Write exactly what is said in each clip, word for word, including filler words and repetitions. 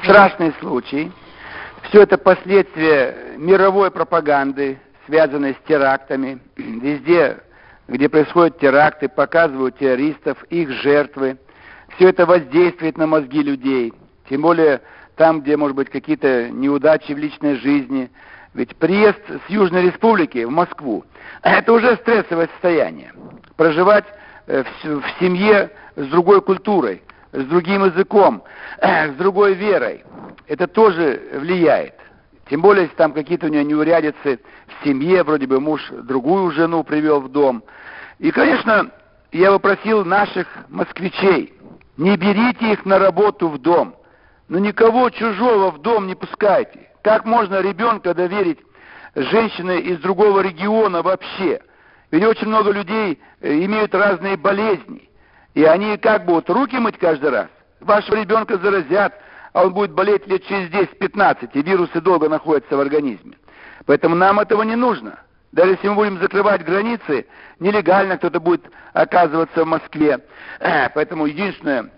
страшный случай. Все это последствия мировой пропаганды, связанной с терактами. Везде, где происходят теракты, показывают террористов, их жертвы. Все это воздействует на мозги людей. Тем более там, где, может быть, какие-то неудачи в личной жизни. Ведь приезд с Южной Республики в Москву – это уже стрессовое состояние. Проживать в семье с другой культурой, с другим языком, с другой верой – это тоже влияет. Тем более, если там какие-то у нее неурядицы в семье, вроде бы муж другую жену привел в дом. И, конечно, я бы просил наших москвичей, не берите их на работу в дом, но никого чужого в дом не пускайте. Как можно ребенка доверить женщине из другого региона вообще? Ведь очень много людей имеют разные болезни, и они как будут руки мыть каждый раз. Вашего ребенка заразят, а он будет болеть лет через десять-пятнадцать, и вирусы долго находятся в организме. Поэтому нам этого не нужно. Даже если мы будем закрывать границы, нелегально кто-то будет оказываться в Москве. Поэтому единственное,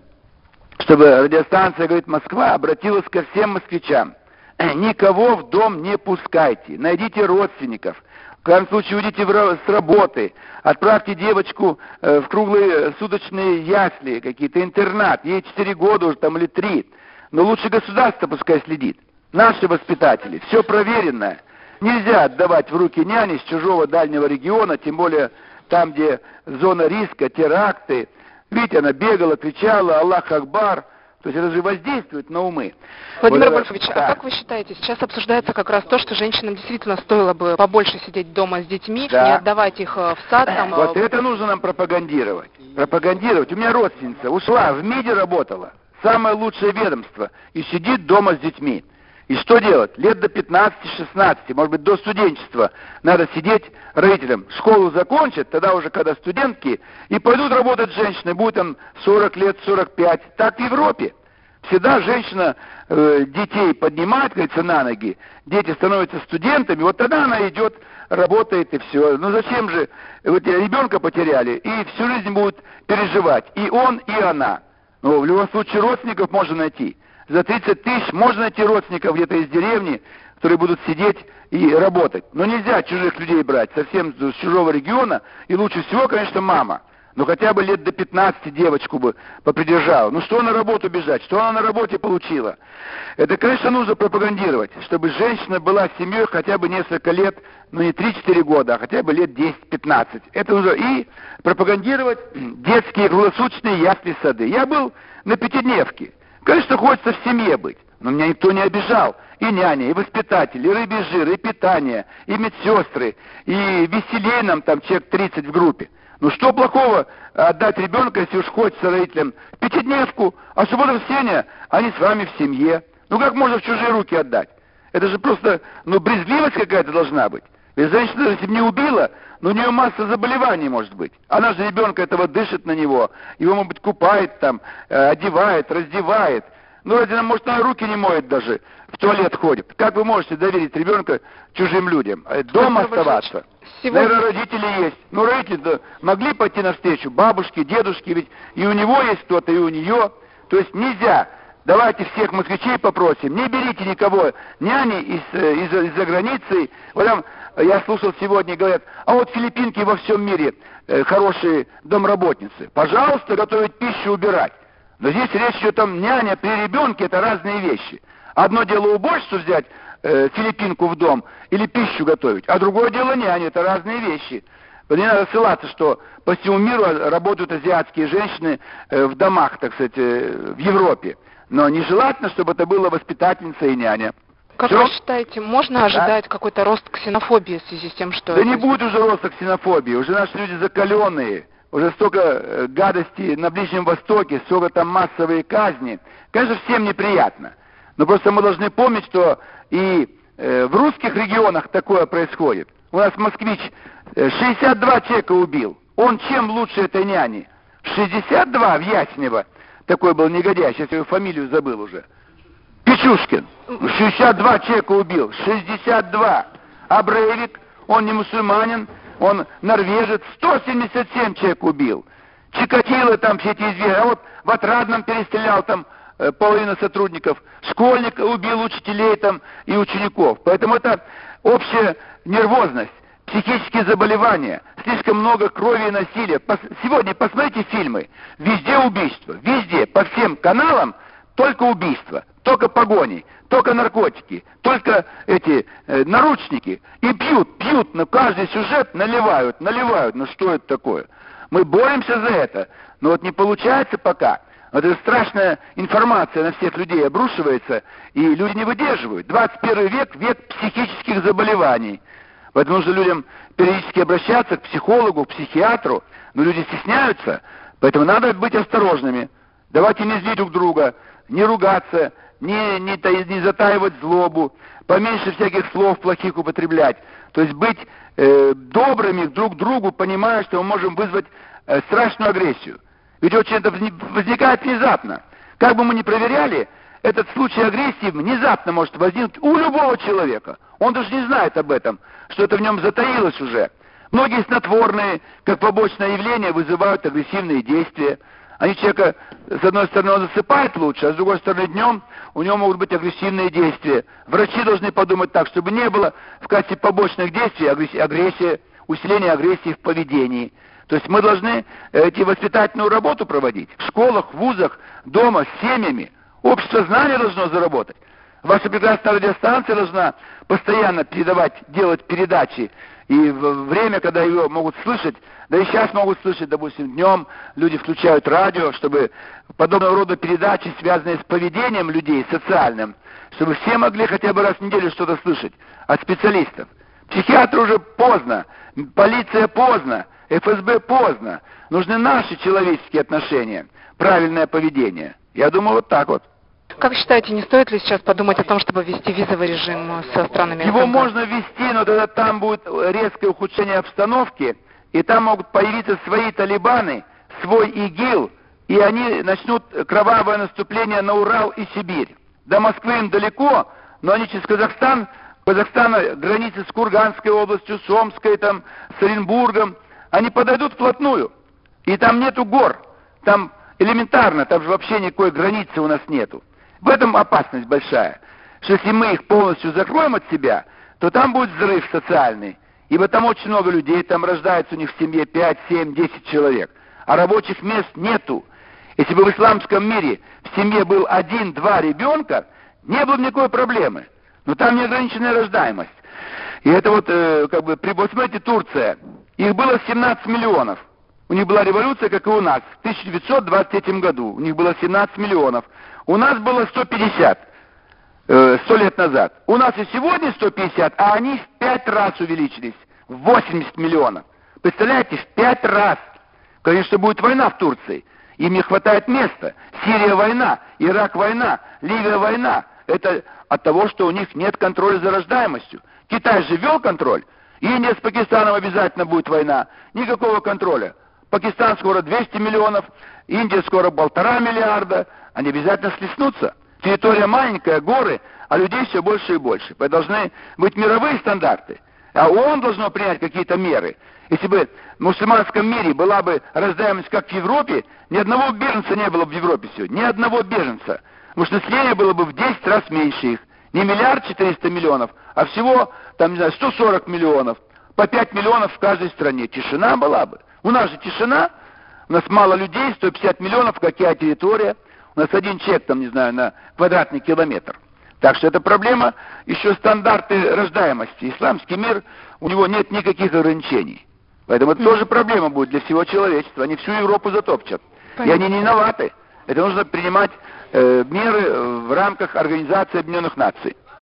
чтобы радиостанция «Говорит Москва» обратилась ко всем москвичам. Никого в дом не пускайте, найдите родственников. В крайнем случае уйдите с работы, отправьте девочку в круглые суточные ясли, какие-то интернат, ей четыре года уже там или три. Но лучше государство пускай следит. Наши воспитатели, все проверенное. Нельзя отдавать в руки няни с чужого дальнего региона, тем более там, где зона риска, теракты. Видите, она бегала, кричала «Аллах Акбар». То есть это же воздействует на умы. Владимир вот, Вольфович, да. А как вы считаете, сейчас обсуждается как раз то, что женщинам действительно стоило бы побольше сидеть дома с детьми, да. не отдавать их в сад? Там, вот это нужно нам пропагандировать. Пропагандировать. У меня родственница ушла, в МИДе работала, самое лучшее ведомство, и сидит дома с детьми. И что делать? Лет до пятнадцати-шестнадцати, может быть, до студенчества надо сидеть родителям. Школу закончат, тогда уже когда студентки, и пойдут работать женщины, будет там сорок лет, сорок пять. Так в Европе. Всегда женщина э, детей поднимает, говорится, на ноги, дети становятся студентами, вот тогда она идет, работает и все. Ну зачем же, вот ребенка потеряли, и всю жизнь будут переживать, и он, и она. Но в любом случае родственников можно найти. За тридцать тысяч можно найти родственников где-то из деревни, которые будут сидеть и работать. Но нельзя чужих людей брать, совсем с чужого региона. И лучше всего, конечно, мама. Но хотя бы лет до пятнадцати девочку бы попридержала. Ну что на работу бежать? Что она на работе получила? Это, конечно, нужно пропагандировать, чтобы женщина была семьей хотя бы несколько лет, ну не три-четыре года, а хотя бы лет десять-пятнадцать. Это нужно и пропагандировать детские круглосуточные ясли, сады. Я был на пятидневке. Конечно, хочется в семье быть, но меня никто не обижал. И няня, и воспитатели, и рыбий жир, и питание, и медсестры, и веселей нам там человек тридцать в группе. Ну что плохого отдать ребенка, если уж хочется родителям, в пятидневку, а суббота-воскресенье они с вами в семье. Ну как можно в чужие руки отдать? Это же просто, ну, брезгливость какая-то должна быть. Ведь женщина, если бы не убила, но у нее масса заболеваний может быть. Она же ребенка этого дышит на него, его, может быть, купает там, одевает, раздевает. Ну, ради нам, может, она руки не моет даже, в туалет ходит. Как вы можете доверить ребенка чужим людям? Дома оставаться? Сегодня... Наверное, родители есть. Ну, родители могли пойти навстречу, бабушки, дедушки, ведь и у него есть кто-то, и у нее. То есть нельзя. Давайте всех москвичей попросим, не берите никого, няни из, из, из-за границы. Вот там, я слушал сегодня, говорят, а вот филиппинки во всем мире э, хорошие домработницы. Пожалуйста, готовить пищу, убирать. Но здесь речь идет там няня при ребенке, это разные вещи. Одно дело уборщицу взять, э, филиппинку в дом, или пищу готовить, а другое дело няня, это разные вещи. Не надо ссылаться, что по всему миру работают азиатские женщины э, в домах, так сказать, э, в Европе. Но нежелательно, чтобы это была воспитательница и няня. Как Все? Вы считаете, можно да? ожидать какой-то рост ксенофобии в связи с тем, что... Да это... не будет уже роста ксенофобии, уже наши люди закаленные, уже столько гадостей на Ближнем Востоке, столько там массовые казни. Конечно, всем неприятно. Но просто мы должны помнить, что и э, в русских регионах такое происходит. У нас москвич шестьдесят два человека убил. Он чем лучше этой няни? шестьдесят два в Яснево. Такой был негодяй, сейчас я его фамилию забыл уже. Печушкин. шестьдесят два человека убил. шестьдесят два. А Брейвик, он не мусульманин, он норвежец, сто семьдесят семь человек убил. Чикатило там все эти известия. А вот в Отрадном перестрелял там э, половина сотрудников, школьник убил учителей там и учеников. Поэтому это общая нервозность, психические заболевания, слишком много крови и насилия. Пос сегодня посмотрите фильмы, везде убийства, везде, по всем каналам только убийства, только погони, только наркотики, только эти э, наручники. И пьют, пьют, на каждый сюжет наливают, наливают. Ну что это такое? Мы боремся за это, но вот не получается пока. Вот эта страшная информация на всех людей обрушивается, и люди не выдерживают. двадцать первый век – век психических заболеваний. Поэтому нужно людям периодически обращаться к психологу, к психиатру, но люди стесняются, поэтому надо быть осторожными. Давайте не злить друг друга, не ругаться, не, не, не затаивать злобу, поменьше всяких слов плохих употреблять. То есть быть э, добрыми друг к другу, понимая, что мы можем вызвать э, страшную агрессию. Ведь очень это возникает внезапно. Как бы мы ни проверяли, этот случай агрессии внезапно может возникнуть у любого человека. Он даже не знает об этом, что это в нем затаилось уже. Многие снотворные, как побочное явление, вызывают агрессивные действия. Они человека, с одной стороны, он засыпает лучше, а с другой стороны, днем у него могут быть агрессивные действия. Врачи должны подумать так, чтобы не было в качестве побочных действий агрессия, усиление агрессии в поведении. То есть мы должны эти воспитательную работу проводить в школах, в вузах, дома, с семьями. Общество знания должно заработать. Ваша прекрасная радиостанция должна постоянно передавать, делать передачи. И в время, когда ее могут слышать, да и сейчас могут слышать, допустим, днем люди включают радио, чтобы подобного рода передачи, связанные с поведением людей, социальным, чтобы все могли хотя бы раз в неделю что-то слышать от специалистов. Психиатру уже поздно, полиция поздно, эф эс бэ поздно. Нужны наши человеческие отношения, правильное поведение. Я думаю, вот так вот. Как считаете, не стоит ли сейчас подумать о том, чтобы ввести визовый режим со странами Его СНГ? можно ввести, но тогда там будет резкое ухудшение обстановки, и там могут появиться свои талибаны, свой ИГИЛ, и они начнут кровавое наступление на Урал и Сибирь. До Москвы им далеко, но они через Казахстан, Казахстан границы с Курганской областью, с Омской, там, с Оренбургом, они подойдут вплотную, и там нету гор, там элементарно, там же вообще никакой границы у нас нету. В этом опасность большая, что если мы их полностью закроем от себя, то там будет взрыв социальный, ибо там очень много людей, там рождается у них в семье пять, семь, десять человек, а рабочих мест нету. Если бы в исламском мире в семье был один-два ребенка, не было бы никакой проблемы, но там неограниченная рождаемость. И это вот, э, как бы, вот смотрите, Турция, их было семнадцать миллионов. У них была революция, как и у нас, в тысяча девятьсот двадцать третьем году. У них было семнадцать миллионов. У нас было сто пятьдесят, э, сто лет назад. У нас и сегодня сто пятьдесят, а они в пять раз увеличились, в восемьдесят миллионов. Представляете, в пять раз. Конечно, будет война в Турции. Им не хватает места. Сирия война, Ирак война, Ливия война. Это от того, что у них нет контроля за рождаемостью. Китай же ввел контроль. Индия с Пакистаном обязательно будет война. Никакого контроля. Пакистан скоро двести миллионов, Индия скоро полтора миллиарда. Они обязательно слеснутся. Территория маленькая, горы, а людей все больше и больше. Должны быть мировые стандарты. А ООН должно принять какие-то меры. Если бы в мусульманском мире была бы рождаемость, как в Европе, ни одного беженца не было бы в Европе сегодня. Ни одного беженца. Потому что население было бы в десять раз меньше их. Не миллиард четыреста миллионов, а всего, там, не знаю, сто сорок миллионов. По пять миллионов в каждой стране. Тишина была бы. У нас же тишина. У нас мало людей, сто пятьдесят миллионов, какая территория. У нас один человек, там, не знаю, на квадратный километр. Так что это проблема еще стандарты рождаемости. Исламский мир, у него нет никаких ограничений. Поэтому это тоже проблема будет для всего человечества. Они всю Европу затопчат. Понятно. И они не виноваты. Это нужно принимать э, меры в рамках Организации Объединенных Наций.